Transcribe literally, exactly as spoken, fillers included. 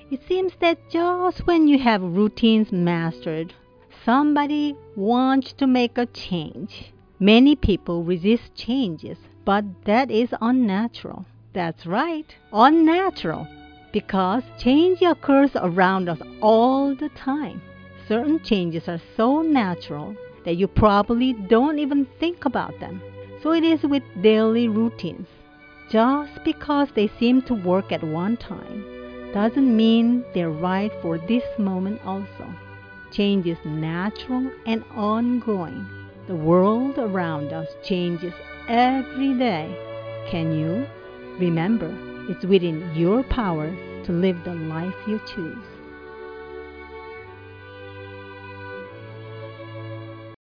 It seems that just when you have routines mastered, somebody wants to make a change. Many people resist changes, but that is unnatural. That's right, unnatural, because change occurs around us all the time. Certain changes are so natural that you probably don't even think about them. So it is with daily routines. Just because they seem to work at one time doesn't mean they're right for this moment also. Change is natural and ongoing. The world around us changes every day. Can you? Remember, it's within your power to live the life you choose.